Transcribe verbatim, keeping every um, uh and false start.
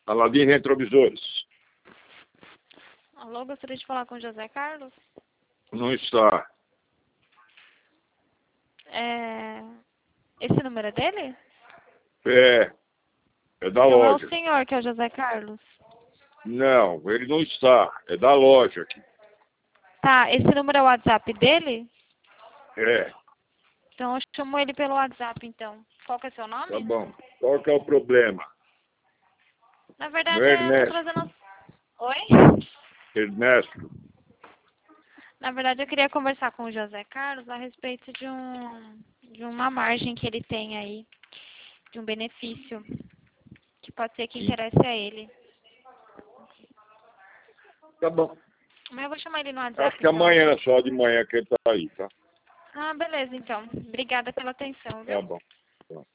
Aladim Retrovisores. Alô, gostaria de falar com o José Carlos? Não está. É... Esse número é dele? É. É da Então é loja. o senhor que é o José Carlos? Não, ele não está. É da loja aqui. Tá, esse número é o WhatsApp dele? É. Então eu chamo ele pelo WhatsApp, então. Qual que é seu nome? Tá bom. Qual que é o problema? Na Meu verdade, eu tô Ernesto. trazendo... Oi? Ernesto. Na verdade, eu queria conversar com o José Carlos a respeito de um de uma margem que ele tem aí, de um benefício, que pode ser que interesse a ele. Tá bom. Mas eu vou chamar ele no WhatsApp, Acho que então. amanhã, só de manhã que ele tá aí, tá? Ah, beleza, então. Obrigada pela atenção, Tá viu? bom. Tá.